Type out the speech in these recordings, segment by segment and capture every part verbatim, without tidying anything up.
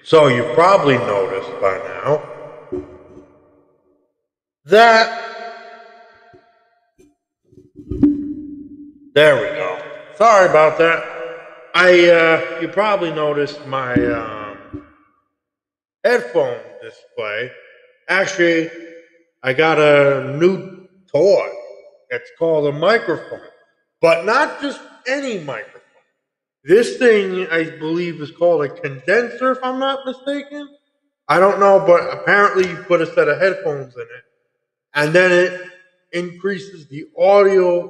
So you've probably noticed by now that, there we go. Sorry about that. I, uh, you probably noticed my, um, headphone display. Actually, I got a new toy. It's called a microphone, but not just any microphone. This thing, I believe, is called a condenser, if I'm not mistaken. I don't know, but apparently you put a set of headphones in it, and then it increases the audio,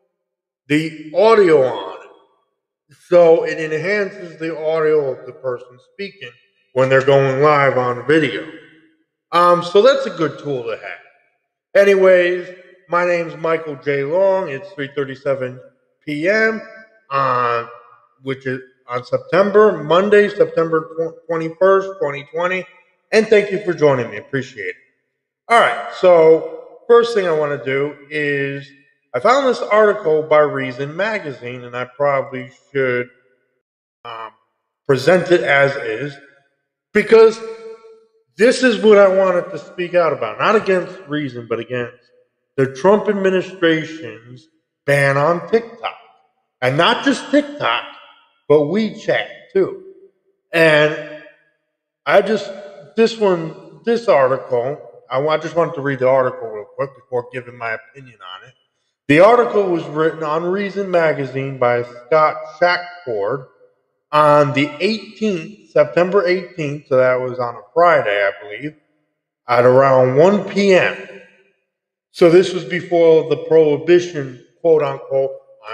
the audio on it. So it enhances the audio of the person speaking when they're going live on video. Um, so that's a good tool to have. Anyways, my name's Michael J. Long. It's three thirty-seven p.m. on which is on September, Monday, September twenty-first, twenty twenty. And thank you for joining me. Appreciate it. All right. So first thing I want to do is I found this article by Reason Magazine, and I probably should um, present it as is because this is what I wanted to speak out about. Not against Reason, but against the Trump administration's ban on TikTok. And not just TikTok, but WeChat too. And I just, this one, this article, I just wanted to read the article real quick before giving my opinion on it. The article was written on Reason Magazine by Scott Shackford on the eighteenth, September eighteenth, so that was on a Friday, I believe, at around one p.m. So this was before the prohibition, quote unquote,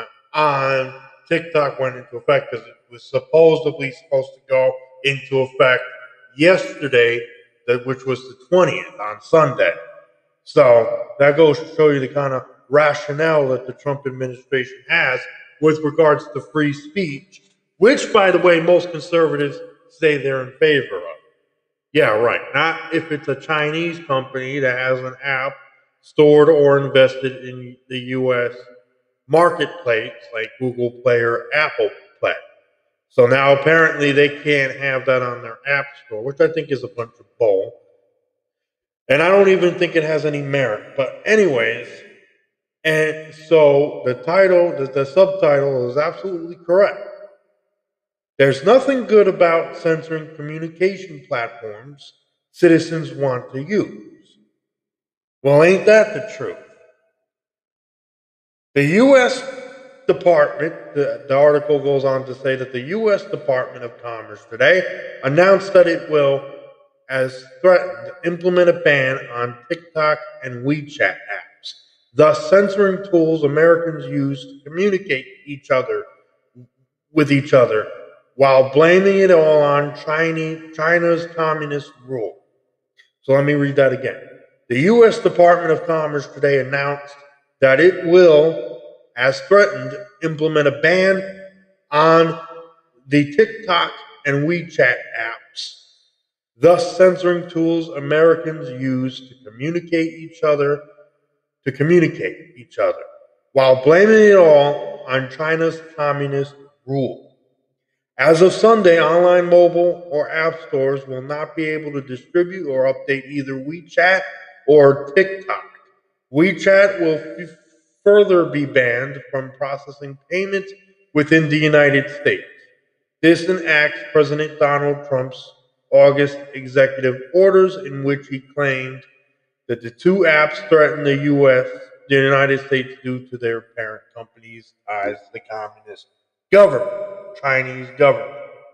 on TikTok went into effect, because it was supposedly supposed to go into effect yesterday, which was the twentieth, on Sunday. So that goes to show you the kind of rationale that the Trump administration has with regards to free speech, which, by the way, most conservatives say they're in favor of. Yeah, right. Not if it's a Chinese company that has an app stored or invested in the U S marketplace like Google Play or Apple Play. So now apparently they can't have that on their app store, which I think is a bunch of bull. And I don't even think it has any merit. But anyways, and so the title, the, the subtitle is absolutely correct. There's nothing good about censoring communication platforms citizens want to use. Well, ain't that the truth? The U S Department, the, the article goes on to say that the U S Department of Commerce today announced that it will, as threatened, implement a ban on TikTok and WeChat apps, thus censoring tools Americans use to communicate each other with each other, while blaming it all on China, China's communist rule. So let me read that again. The U S Department of Commerce today announced that it will, as threatened, implement a ban on the TikTok and WeChat apps, thus censoring tools Americans use to communicate each other, to communicate each other, while blaming it all on China's communist rule. As of Sunday, online mobile or app stores will not be able to distribute or update either WeChat or TikTok. WeChat will f- further be banned from processing payments within the United States. This enacts President Donald Trump's August executive orders, in which he claimed that the two apps threaten the U S, the United States, due to their parent company's ties to the communist government, Chinese government.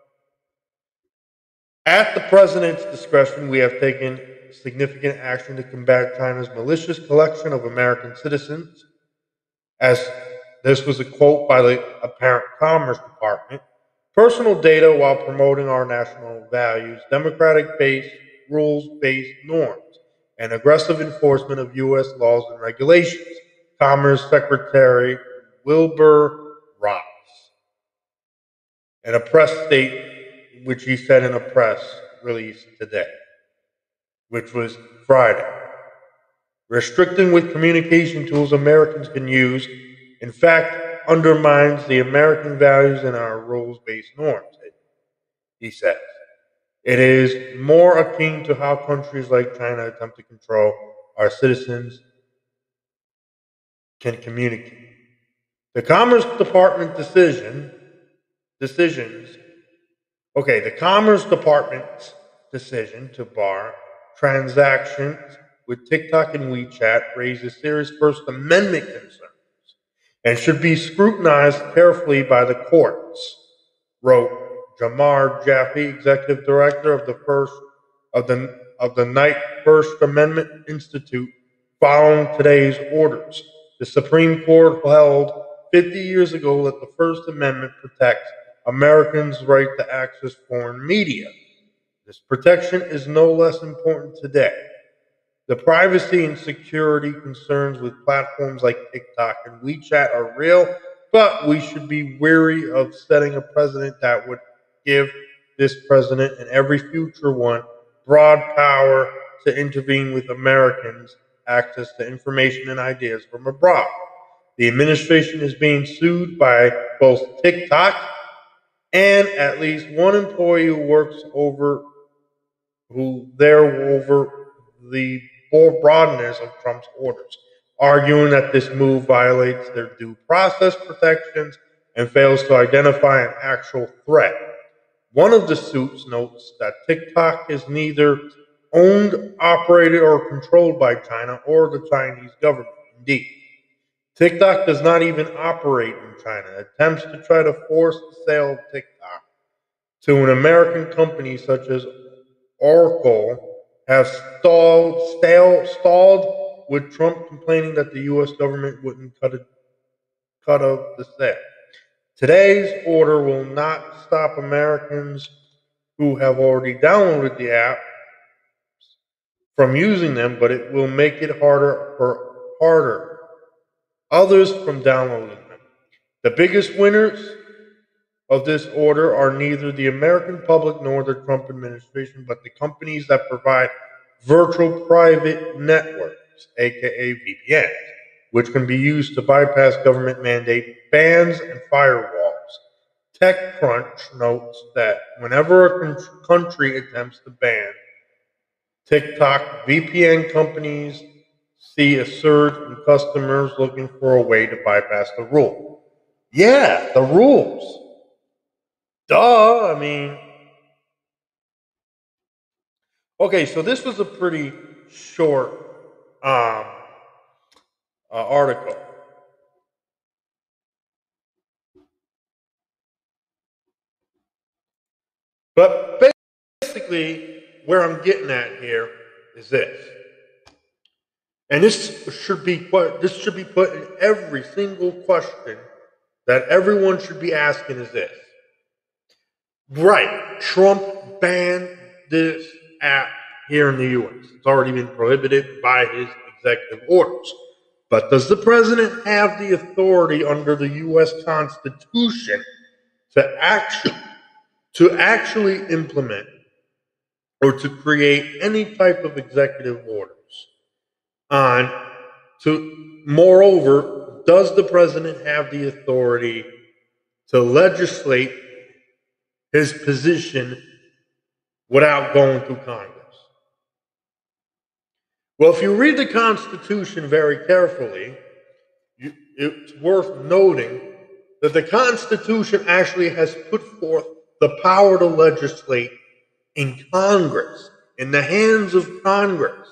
At the president's discretion, we have taken significant action to combat China's malicious collection of American citizens, as this was a quote by the apparent Commerce Department, personal data while promoting our national values, democratic-based, rules-based norms, and aggressive enforcement of U S laws and regulations, Commerce Secretary Wilbur Ross. In a press statement, which he said in a press release today, which was Friday. Restricting with communication tools Americans can use, in fact, undermines the American values and our rules-based norms, he says. It is more akin to how countries like China attempt to control our citizens can communicate. The Commerce Department decision decisions okay, the Commerce Department's decision to bar transactions with TikTok and WeChat raises serious First Amendment concerns and should be scrutinized carefully by the courts, wrote Jamar Jaffe, executive director of the first of the of the Knight First Amendment Institute, following today's orders. The Supreme Court held fifty years ago that the First Amendment protects Americans' right to access foreign media. This protection is no less important today. The privacy and security concerns with platforms like TikTok and WeChat are real, but we should be wary of setting a precedent that would give this president and every future one broad power to intervene with Americans' access to information and ideas from abroad. The administration is being sued by both TikTok and at least one employee who works over who there over the broadness of Trump's orders, arguing that this move violates their due process protections and fails to identify an actual threat. One of the suits notes that TikTok is neither owned, operated, or controlled by China or the Chinese government. Indeed, TikTok does not even operate in China. Attempts to try to force the sale of TikTok to an American company such as Oracle have stalled, stale, stalled with Trump complaining that the U S government wouldn't cut, it, cut out the sale. Today's order will not stop Americans who have already downloaded the app from using them, but it will make it harder for harder others from downloading them. The biggest winners of this order are neither the American public nor the Trump administration, but the companies that provide virtual private networks, aka V P Ns, which can be used to bypass government mandate bans and firewalls. TechCrunch notes that whenever a country attempts to ban TikTok, V P N companies see a surge in customers looking for a way to bypass the rule. Yeah, the rules. Duh, I mean. Okay, so this was a pretty short um, uh, article. But basically, where I'm getting at here is this. And this should be put, this should be put in every single question that everyone should be asking is this. Right, Trump banned this app here in the U S. It's already been prohibited by his executive orders. But does the president have the authority under the U S Constitution to actually, to actually implement or to create any type of executive orders on to moreover, does the president have the authority to legislate his position without going through Congress? Well, if you read the Constitution very carefully, you, it's worth noting that the Constitution actually has put forth the power to legislate in Congress, in the hands of Congress.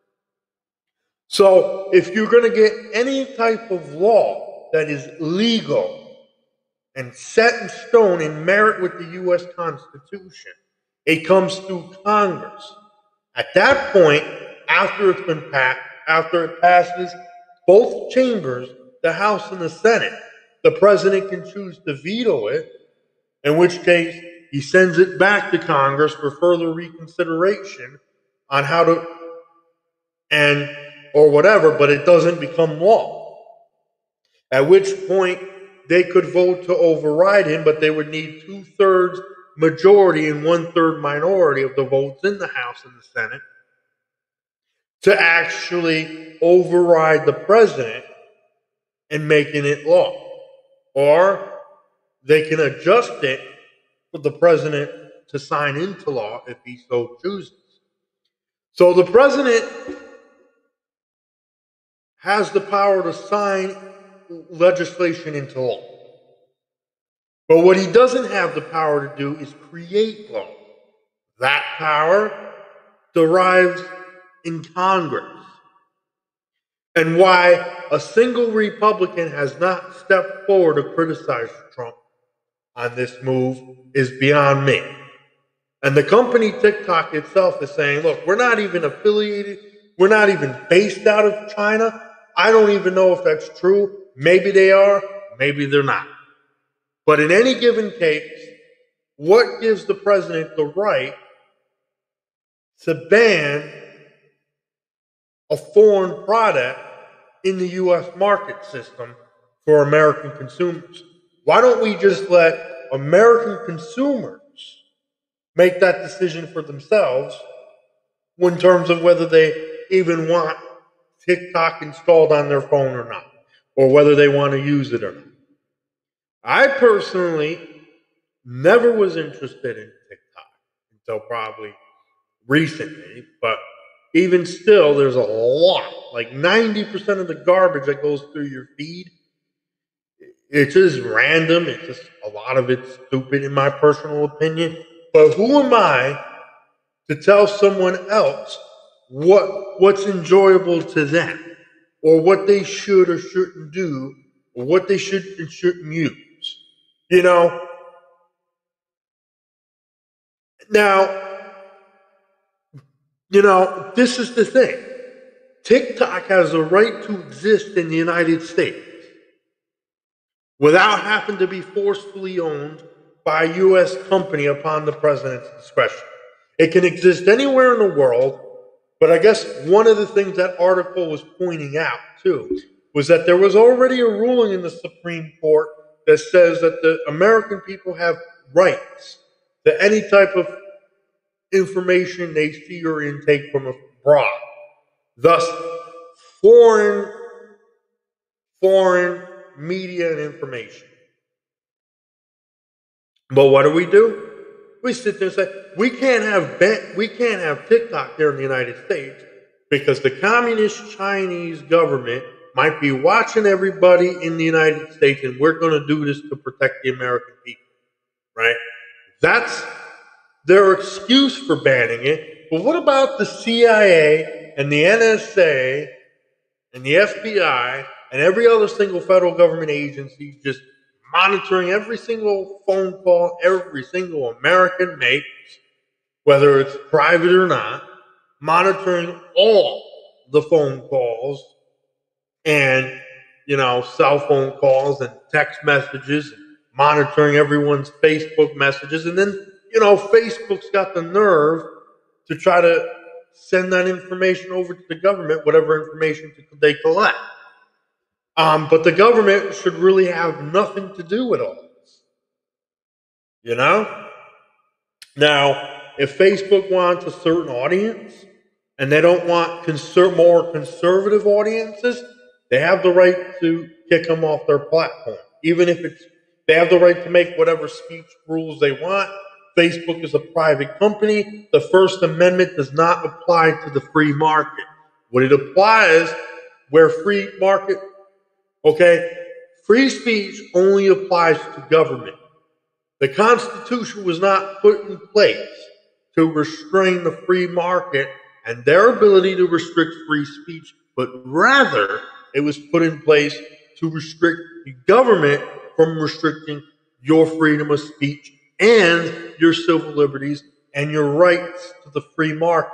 So if you're going to get any type of law that is legal and set in stone in merit with the U S Constitution, it comes through Congress. At that point, after it's been passed, after it passes both chambers, the House and the Senate, the president can choose to veto it, in which case he sends it back to Congress for further reconsideration on how to, and or whatever, but it doesn't become law. At which point they could vote to override him, but they would need two-thirds majority and one-third minority of the votes in the House and the Senate to actually override the president and making it law. Or they can adjust it for the president to sign into law if he so chooses. So the president has the power to sign legislation into law. But what he doesn't have the power to do is create law. That power derives in Congress. And why a single Republican has not stepped forward to criticize Trump on this move is beyond me. And the company TikTok itself is saying, look, we're not even affiliated. We're not even based out of China. I don't even know if that's true. Maybe they are. Maybe they're not. But in any given case, what gives the president the right to ban a foreign product in the U S market system for American consumers? Why don't we just let American consumers make that decision for themselves in terms of whether they even want TikTok installed on their phone or not, or whether they want to use it or not? I personally never was interested in TikTok until probably recently, but even still, there's a lot, like ninety percent of the garbage that goes through your feed. It's just random. It's just a lot of it's stupid in my personal opinion. But who am I to tell someone else what what's enjoyable to them, or what they should or shouldn't do, or what they should and shouldn't use? You know? Now, you know, this is the thing. TikTok has a right to exist in the United States without having to be forcefully owned by a U S company upon the president's discretion. It can exist anywhere in the world, but I guess one of the things that article was pointing out, too, was that there was already a ruling in the Supreme Court that says that the American people have rights to any type of information they see or intake from abroad. Thus, foreign, foreign media and information. But what do we do? We sit there and say, we can't have we can't have TikTok here in the United States because the communist Chinese government might be watching everybody in the United States, and we're going to do this to protect the American people, right? That's their excuse for banning it. But what about the C I A and the N S A and the F B I and every other single federal government agency just monitoring every single phone call every single American makes, whether it's private or not, monitoring all the phone calls and, you know, cell phone calls and text messages, and monitoring everyone's Facebook messages. And then, you know, Facebook's got the nerve to try to send that information over to the government, whatever information they collect. Um, but the government should really have nothing to do with all this. You know? Now, if Facebook wants a certain audience and they don't want conser- more conservative audiences, they have the right to kick them off their platform. Even if it's, they have the right to make whatever speech rules they want. Facebook is a private company. The First Amendment does not apply to the free market. What it applies where free market, okay, free speech only applies to government. The Constitution was not put in place to restrain the free market and their ability to restrict free speech, but rather it was put in place to restrict the government from restricting your freedom of speech and your civil liberties and your rights to the free market.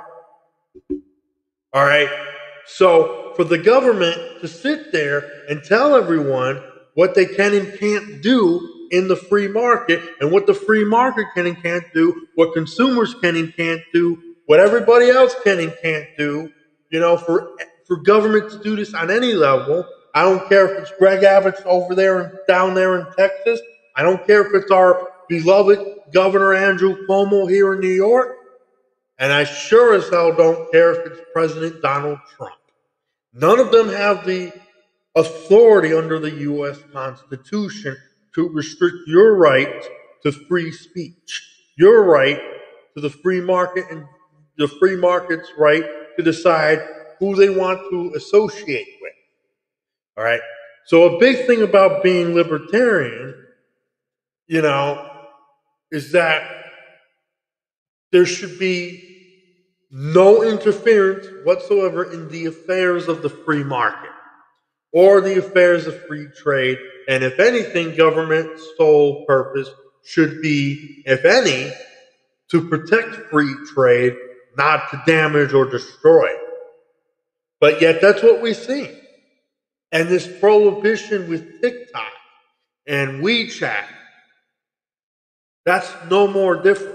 All right? So for the government to sit there and tell everyone what they can and can't do in the free market, and what the free market can and can't do, what consumers can and can't do, what everybody else can and can't do, you know, for for government to do this on any level. I don't care if it's Greg Abbott over there and down there in Texas. I don't care if it's our beloved Governor Andrew Cuomo here in New York. And I sure as hell don't care if it's President Donald Trump. None of them have the authority under the U S Constitution to restrict your right to free speech. your right to the free market and the free market's right to decide who they want to associate with. All right. So a big thing about being libertarian, you know, is that there should be no interference whatsoever in the affairs of the free market or the affairs of free trade. And if anything, government's sole purpose should be, if any, to protect free trade, not to damage or destroy it. But yet that's what we see. And this prohibition with TikTok and WeChat, that's no more different.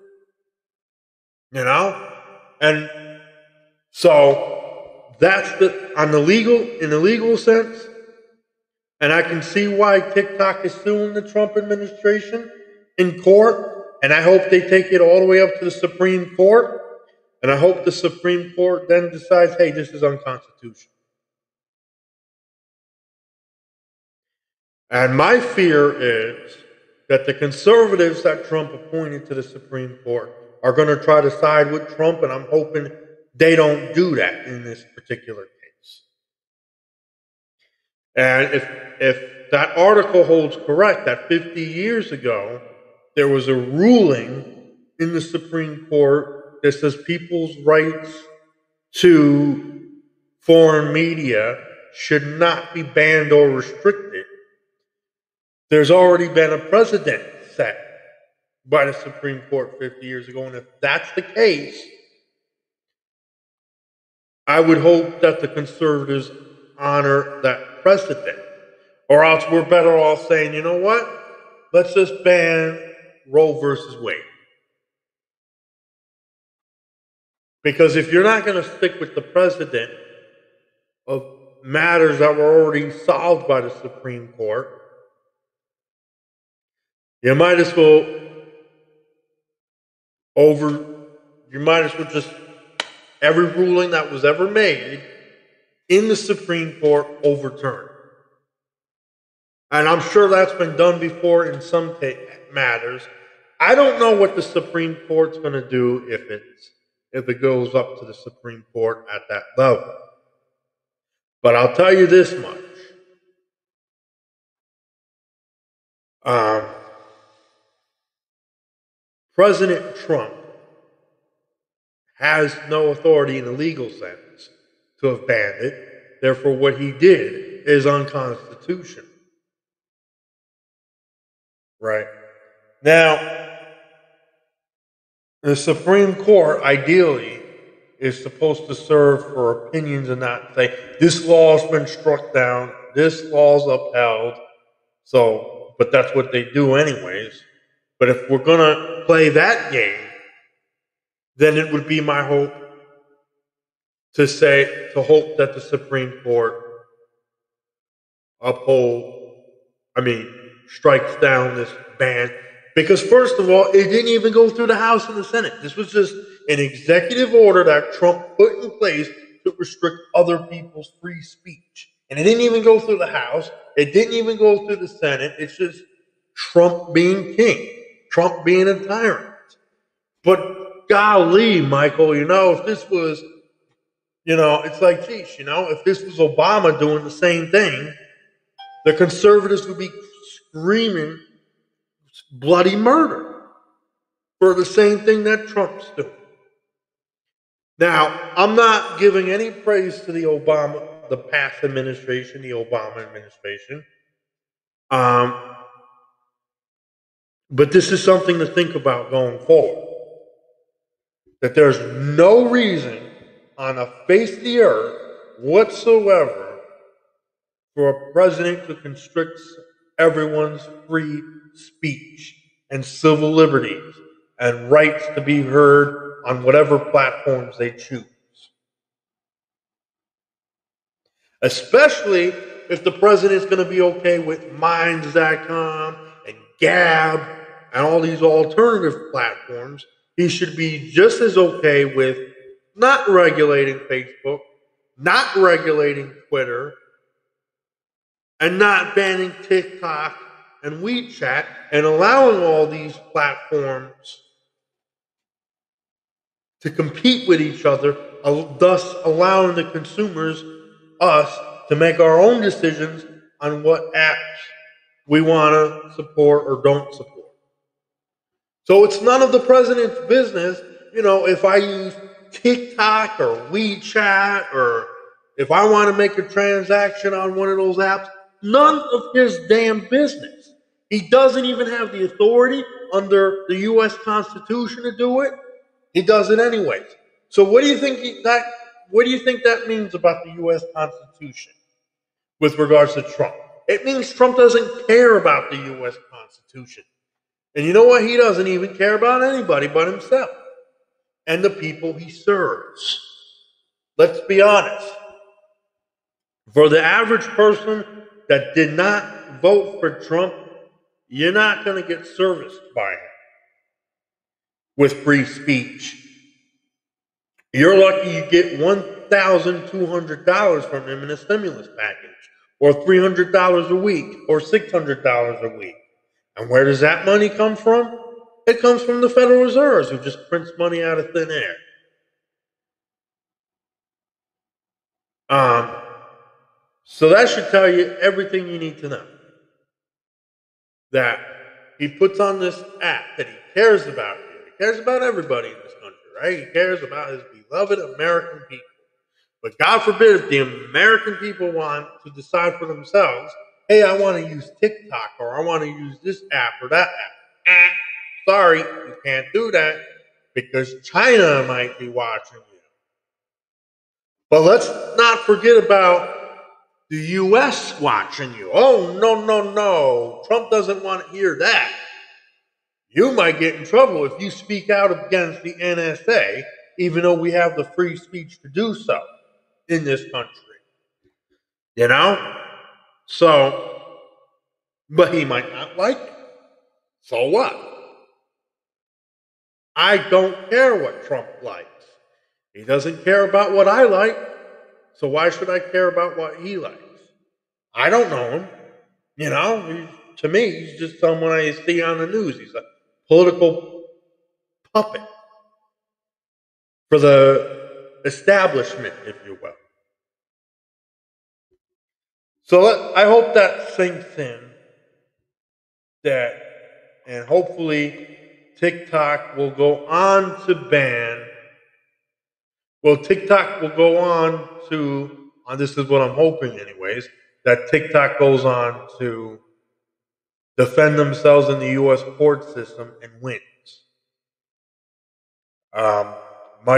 You know? And so that's the, on the legal, in the legal sense, and I can see why TikTok is suing the Trump administration in court, and I hope they take it all the way up to the Supreme Court, and I hope the Supreme Court then decides, hey, this is unconstitutional. And my fear is that the conservatives that Trump appointed to the Supreme Court are going to try to side with Trump, and I'm hoping they don't do that in this particular case. And if if that article holds correct, that fifty years ago, there was a ruling in the Supreme Court that says people's rights to foreign media should not be banned or restricted. There's already been a precedent set by the Supreme Court fifty years ago, and if that's the case, I would hope that the conservatives honor that precedent. Or else we're better off saying, you know what? Let's just ban Roe versus Wade. Because if you're not going to stick with the precedent of matters that were already solved by the Supreme Court, you might as well over, you might as well just, every ruling that was ever made in the Supreme Court overturned. And I'm sure that's been done before in some t- matters. I don't know what the Supreme Court's going to do if it's if it goes up to the Supreme Court at that level. But I'll tell you this much. Um, President Trump has no authority in the legal sense to have banned it. Therefore, what he did is unconstitutional. Right? Now, the Supreme Court, ideally, is supposed to serve for opinions and not say, this law's been struck down, this law's upheld. So, but that's what they do anyways. But if we're going to play that game, then it would be my hope to say, to hope that the Supreme Court uphold, I mean, strikes down this ban. Because first of all, it didn't even go through the House and the Senate. This was just an executive order that Trump put in place to restrict other people's free speech. And it didn't even go through the House. It didn't even go through the Senate. It's just Trump being king. Trump being a tyrant. But golly, Michael, you know, if this was, you know, it's like, geez, you know, if this was Obama doing the same thing, the conservatives would be screaming bloody murder for the same thing that Trump's doing. Now, I'm not giving any praise to the Obama, the past administration, the Obama administration. Um, but this is something to think about going forward. That there's no reason on the face of the earth whatsoever for a president to constrict everyone's free speech and civil liberties and rights to be heard on whatever platforms they choose. Especially if the president's going to be okay with Minds dot com and Gab and all these alternative platforms, he should be just as okay with not regulating Facebook, not regulating Twitter, and not banning TikTok and WeChat and allowing all these platforms to compete with each other, thus allowing the consumers, us, to make our own decisions on what apps we want to support or don't support. So it's none of the president's business, you know, if I use TikTok or WeChat, or if I want to make a transaction on one of those apps, none of his damn business. He doesn't even have the authority under the U S Constitution to do it. He does it anyways. So what do you think he, that what do you think that means about the U S Constitution with regards to Trump? It means Trump doesn't care about the U S Constitution. And you know what? He doesn't even care about anybody but himself and the people he serves. Let's be honest. For the average person that did not vote for Trump, you're not going to get serviced by him with free speech. You're lucky you get one thousand two hundred dollars from him in a stimulus package, or three hundred dollars a week, or six hundred dollars a week. And where does that money come from? It comes from the Federal Reserve, who just prints money out of thin air. Um, so that should tell you everything you need to know. That he puts on this act that he cares about you. He cares about everybody in this country, right? He cares about his beloved American people. But God forbid if the American people want to decide for themselves, hey, I want to use TikTok, or I want to use this app or that app. Eh, sorry, you can't do that because China might be watching you. But let's not forget about the U S watching you. Oh, no, no, no. Trump doesn't want to hear that. You might get in trouble if you speak out against the N S A, even though we have the free speech to do so in this country. You know? So, but he might not like it. So what? I don't care what Trump likes. He doesn't care about what I like. So why should I care about what he likes? I don't know him. You know, he's, to me, he's just someone I see on the news. He's a political puppet for the establishment, if you will. So let, I hope that sinks in. That, and hopefully TikTok will go on to ban. Well, TikTok will go on to, uh, this is what I'm hoping anyways, that TikTok goes on to defend themselves in the U S court system and wins. Um,